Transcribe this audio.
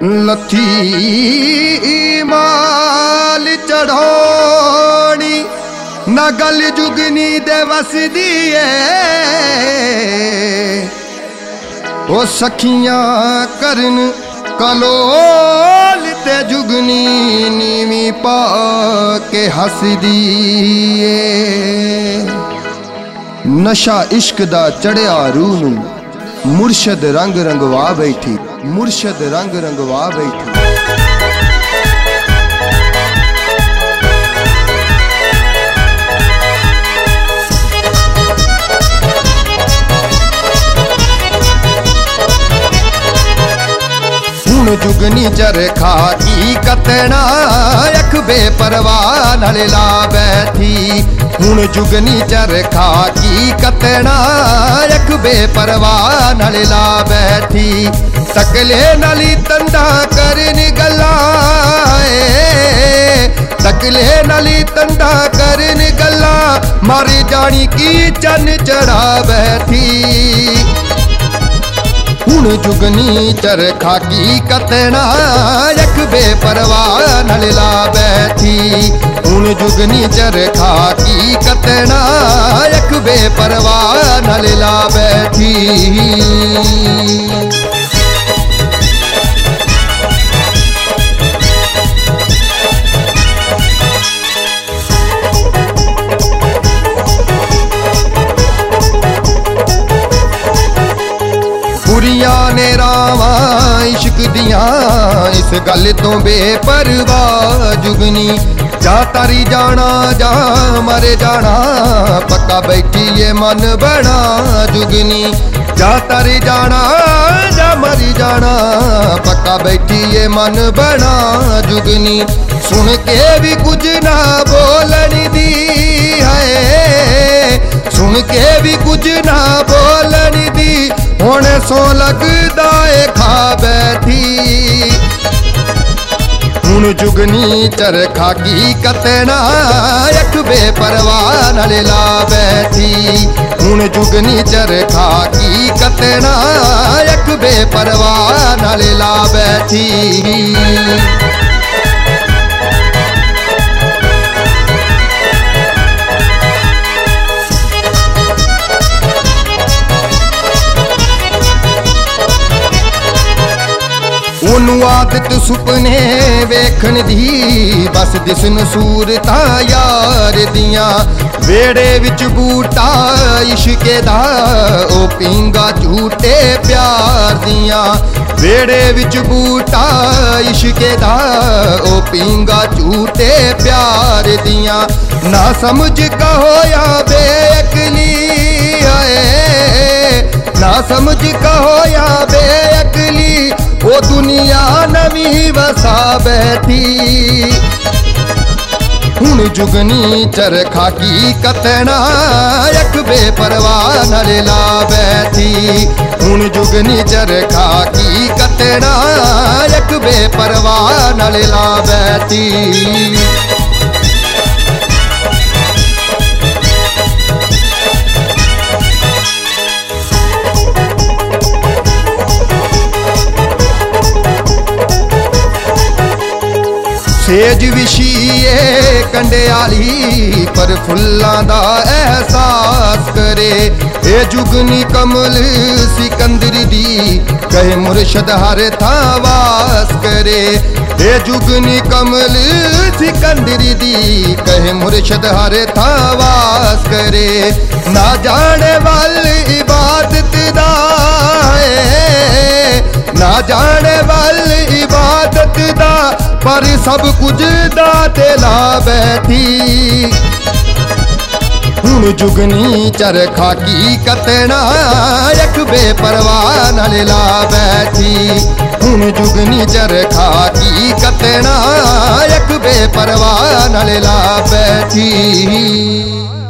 लथी माल चढ़ानी नगल जुगनी दे वसदी ओ सखियां करन कलोल ते जुगनी नीवी पा के हसदी नशा इश्क दा चढ़िया रूह नूं मुर्शद रंग रंगवा बैठी, मुर्शद रंग रंगवा बैठी। हुण जुगनी चरखा की कतना अख बेपरवाह नाल ला बैठी। हुण जुगनी चरखा की कतना अख बेपरवाह नाल ला बैठी। तकले नाली तंदा करन गल्ला, तकले नाली तंदा करन गल्ला मर जानी की चन चढ़ा बैठी। हुण जुगनी चरखा की कतना अख बेपरवाह नाल ला बैठी। हुण जुगनी चरखा की कतना अख बेपरवाह नाल ला बैठी। कुड़ियां ने रावा इश्क दियां इस गल तो बेपरवाह जुगनी। जा तारी जाना जा मर जाना पक्का बैठी ये मन बना जुगनी। जा तारी जाना जा मर जाना पक्का बैठी ये मन बना जुगनी। सुन के भी कुछ ना बोलन दी है, सुन के भी कुछ ना बोलन दी होने सो लगदा है खा बैठी। हुण जुगनी चरखा की कतना अख बेपरवाह नाल ला बैठी। हुण जुगनी चरखा की कतना अख बेपरवाह नाल ला बैठी। ओनू आदत सुपने वेखन दी बस दिसन सूरता यार दियां। वेड़े विच बूटा इश्के दा ओ पींगा झूठे प्यार दियां। वेड़े विच बूटा इश्के दा ओ पींगा झूठे प्यार दियां। ना समझ का होया बेअकली है, ना समझ का होया बेअकली वो दुनिया नवी वसा बैठी। हुण जुगनी चरखा की कतना अख बेपरवाह नाल ला बैठी। हुण जुगनी चरखा की कतना अख बेपरवाह नाल ला बैठी। सेज विछीए कंडे आली पर फुल्लां दा एहसास करे। ए जुगनी कमल सिकंदर दी कहे मुर्शद हर थां वास करे। ए जुगनी कमल सिकंदर दी कहे मुर्शद हर थां वास करे। ना जाने वाल इबादत दा है, ना जाने वाल इबादत दा पर सब कुछ दाते ला बैठी। हुण जुगनी चरखा की कतना अख बेपरवाह नाल ला बैठी। हुण जुगनी चरखा की कतना अख बेपरवाह नाल ला बैठी।